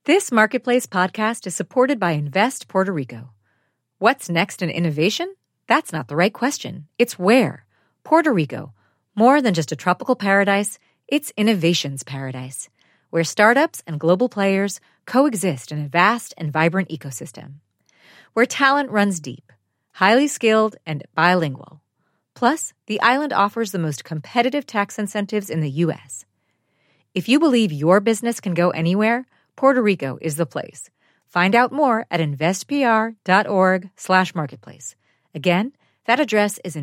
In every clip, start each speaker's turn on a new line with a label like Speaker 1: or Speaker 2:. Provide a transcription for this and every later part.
Speaker 1: This Marketplace podcast is supported by Invest Puerto Rico. What's next in innovation? That's not the right question. It's where. Puerto Rico. More than just a tropical paradise, it's innovation's paradise, where startups and global players coexist in a vast and vibrant ecosystem. Where talent runs deep, highly skilled, and bilingual. Plus, the island offers the most competitive tax incentives in the U.S. If you believe your business can go anywhere, Puerto Rico is the place. Find out more at investpr.org/marketplace. Again, that address is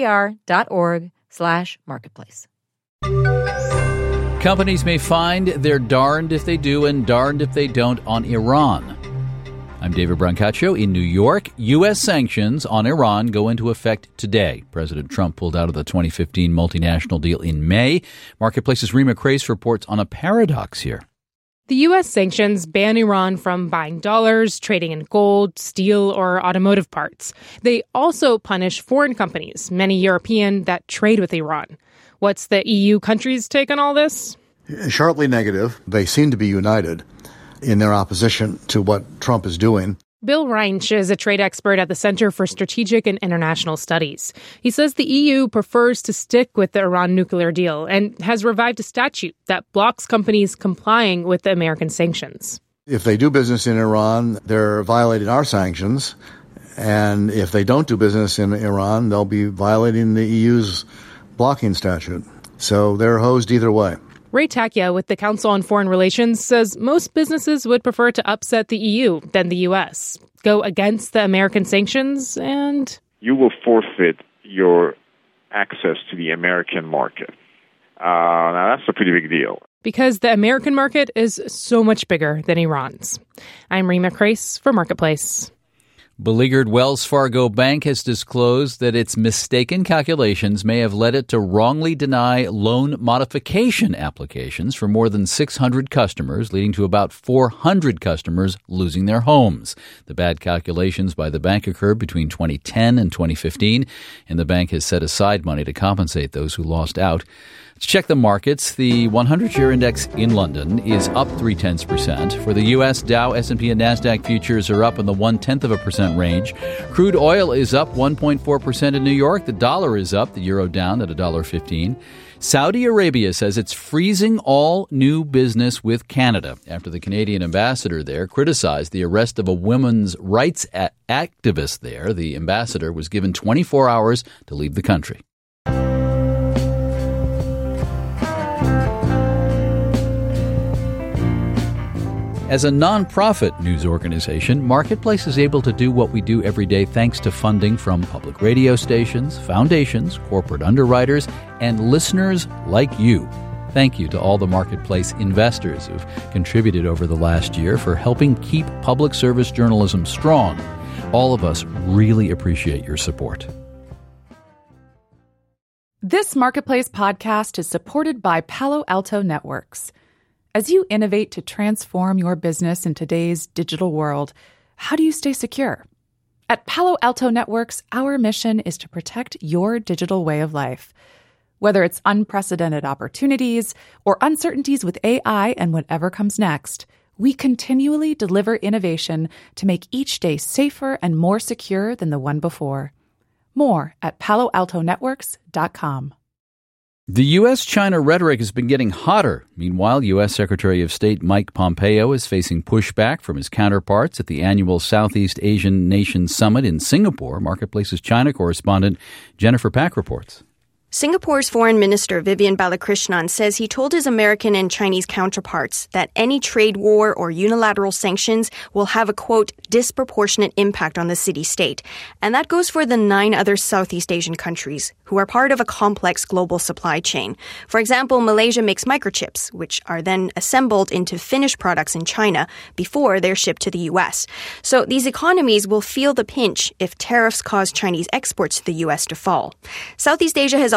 Speaker 1: investpr.org/marketplace.
Speaker 2: Companies may find they're darned if they do and darned if they don't on Iran. I'm David Brancaccio in New York. U.S. sanctions on Iran go into effect today. President Trump pulled out of the 2015 multinational deal in May. Marketplace's Rima Kreis reports on a paradox here.
Speaker 3: The U.S. sanctions ban Iran from buying dollars, trading in gold, steel, or automotive parts. They also punish foreign companies, many European, that trade with Iran. What's the EU countries' take on all this?
Speaker 4: Sharply negative. They seem to be united in their opposition to what Trump is doing.
Speaker 3: Bill Reinsch is a trade expert at the Center for Strategic and International Studies. He says the EU prefers to stick with the Iran nuclear deal and has revived a statute that blocks companies complying with the American sanctions.
Speaker 4: If they do business in Iran, they're violating our sanctions. And if they don't do business in Iran, they'll be violating the EU's blocking statute. So they're hosed either way.
Speaker 3: Ray Takia with the Council on Foreign Relations says most businesses would prefer to upset the EU than the U.S., go against the American sanctions, and
Speaker 5: you will forfeit your access to the American market. Now, that's a pretty big deal.
Speaker 3: Because the American market is so much bigger than Iran's. I'm Rima Kreis for Marketplace.
Speaker 2: Beleaguered Wells Fargo Bank has disclosed that its mistaken calculations may have led it to wrongly deny loan modification applications for more than 600 customers, leading to about 400 customers losing their homes. The bad calculations by the bank occurred between 2010 and 2015, and the bank has set aside money to compensate those who lost out. Let's check the markets. The 100-year index in London is up 0.3%. For the U.S., Dow, S&P, and NASDAQ futures are up in the 0.1% range. Crude oil is up 1.4% in New York. The dollar is up, the euro down at $1.15. Saudi Arabia says it's freezing all new business with Canada after the Canadian ambassador there criticized the arrest of a women's rights activist there. The ambassador was given 24 hours to leave the country. As a nonprofit news organization, Marketplace is able to do what we do every day thanks to funding from public radio stations, foundations, corporate underwriters, and listeners like you. Thank you to all the Marketplace investors who've contributed over the last year for helping keep public service journalism strong. All of us really appreciate your support.
Speaker 6: This Marketplace podcast is supported by Palo Alto Networks. As you innovate to transform your business in today's digital world, how do you stay secure? At Palo Alto Networks, our mission is to protect your digital way of life. Whether it's unprecedented opportunities or uncertainties with AI and whatever comes next, we continually deliver innovation to make each day safer and more secure than the one before. More at paloaltonetworks.com.
Speaker 2: The U.S.-China rhetoric has been getting hotter. Meanwhile, U.S. Secretary of State Mike Pompeo is facing pushback from his counterparts at the annual Southeast Asian Nations Summit in Singapore. Marketplace's China correspondent Jennifer Pack reports.
Speaker 7: Singapore's Foreign Minister Vivian Balakrishnan says he told his American and Chinese counterparts that any trade war or unilateral sanctions will have a, quote, disproportionate impact on the city-state. And that goes for the 9 other Southeast Asian countries who are part of a complex global supply chain. For example, Malaysia makes microchips, which are then assembled into finished products in China before they're shipped to the U.S. So these economies will feel the pinch if tariffs cause Chinese exports to the U.S. to fall. Southeast Asia has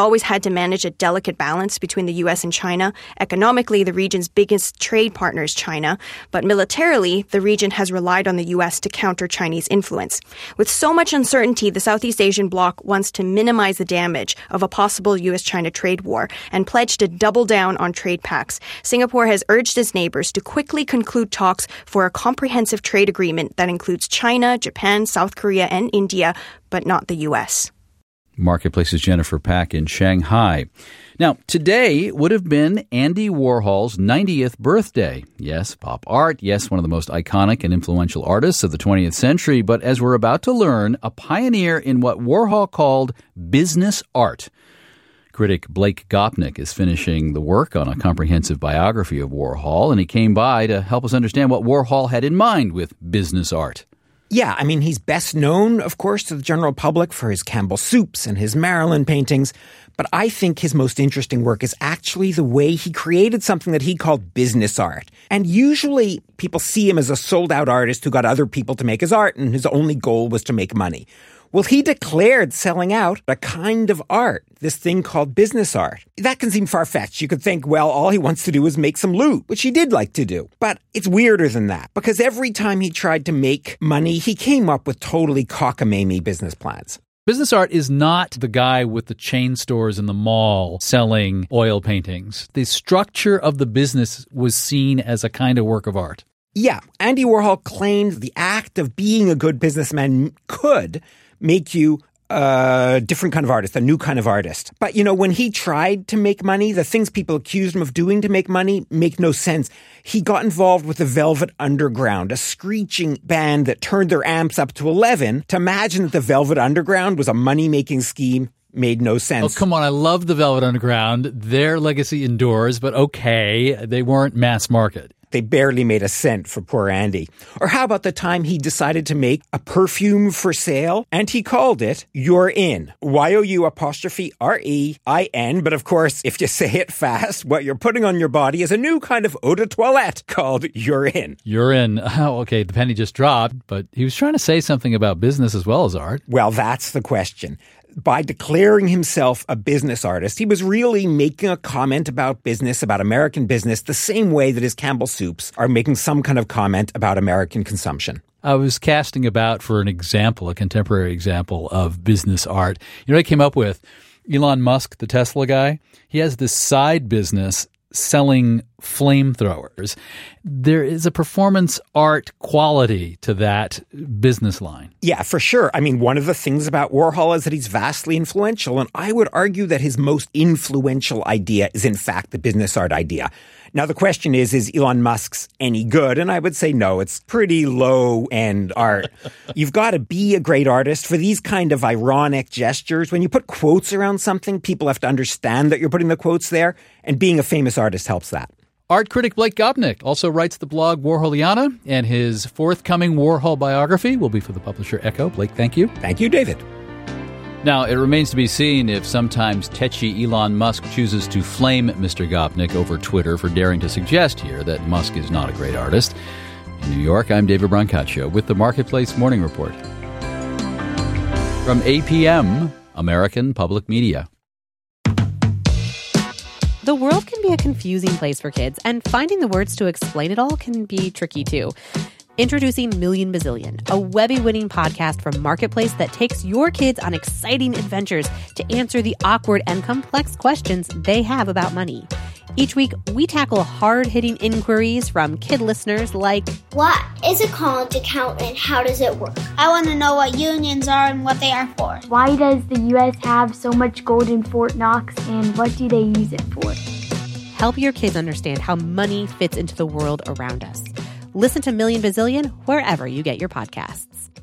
Speaker 7: always had to manage a delicate balance between the U.S. and China. Economically, the region's biggest trade partner is China, but militarily, the region has relied on the U.S. to counter Chinese influence. With so much uncertainty, the Southeast Asian bloc wants to minimize the damage of a possible U.S.-China trade war and pledged to double down on trade pacts. Singapore has urged its neighbors to quickly conclude talks for a comprehensive trade agreement that includes China, Japan, South Korea, and India, but not the U.S.
Speaker 2: Marketplace's Jennifer Pack in Shanghai. Now, today would have been Andy Warhol's 90th birthday. Yes, pop art. Yes, one of the most iconic and influential artists of the 20th century. But as we're about to learn, a pioneer in what Warhol called business art. Critic Blake Gopnik is finishing the work on a comprehensive biography of Warhol, and he came by to help us understand what Warhol had in mind with business art.
Speaker 8: Yeah, I mean, he's best known, of course, to the general public for his Campbell Soups and his Marilyn paintings. But I think his most interesting work is actually the way he created something that he called business art. And usually people see him as a sold-out artist who got other people to make his art, and his only goal was to make money. Well, he declared selling out a kind of art, this thing called business art. That can seem far-fetched. You could think, well, all he wants to do is make some loot, which he did like to do. But it's weirder than that, because every time he tried to make money, he came up with totally cockamamie business plans.
Speaker 2: Business art is not the guy with the chain stores in the mall selling oil paintings. The structure of the business was seen as a kind of work of art.
Speaker 8: Yeah, Andy Warhol claimed the act of being a good businessman could make you a different kind of artist, a new kind of artist. But, you know, when he tried to make money, the things people accused him of doing to make money make no sense. He got involved with the Velvet Underground, a screeching band that turned their amps up to 11. To imagine that the Velvet Underground was a money-making scheme made no sense.
Speaker 2: Oh, come on. I love the Velvet Underground. Their legacy endures, but okay, they weren't mass market.
Speaker 8: They barely made a cent for poor Andy. Or how about the time he decided to make a perfume for sale? And he called it You're In. YOU_REIN. But of course, if you say it fast, what you're putting on your body is a new kind of eau de toilette called You're In.
Speaker 2: You're In. Oh, okay, the penny just dropped. But he was trying to say something about business as well as art.
Speaker 8: Well, that's the question. By declaring himself a business artist, he was really making a comment about business, about American business, the same way that his Campbell Soups are making some kind of comment about American consumption.
Speaker 2: I was casting about for an example, a contemporary example of business art. You know what I came up with? Elon Musk, the Tesla guy, he has this side business selling flamethrowers. There is a performance art quality to that business line.
Speaker 8: Yeah, for sure. I mean, one of the things about Warhol is that he's vastly influential, and I would argue that his most influential idea is, in fact, the business art idea. Now, the question is Elon Musk's any good? And I would say no, it's pretty low-end art. You've got to be a great artist for these kind of ironic gestures. When you put quotes around something, people have to understand that you're putting the quotes there, and being a famous artist helps that.
Speaker 2: Art critic Blake Gopnik also writes the blog Warholiana, and his forthcoming Warhol biography will be for the publisher Echo. Blake, thank you.
Speaker 8: Thank you, David.
Speaker 2: Now, it remains to be seen if sometimes tetchy Elon Musk chooses to flame Mr. Gopnik over Twitter for daring to suggest here that Musk is not a great artist. In New York, I'm David Brancaccio with the Marketplace Morning Report. From APM, American Public Media.
Speaker 9: The world can be a confusing place for kids, and finding the words to explain it all can be tricky too. Introducing Million Bazillion, a Webby-winning podcast from Marketplace that takes your kids on exciting adventures to answer the awkward and complex questions they have about money. Each week, we tackle hard-hitting inquiries from kid listeners like,
Speaker 10: what is a college account and how does it work? I want to know what unions are and what they are for.
Speaker 11: Why does the U.S. have so much gold in Fort Knox, and what do they use it for?
Speaker 9: Help your kids understand how money fits into the world around us. Listen to Million Bazillion wherever you get your podcasts.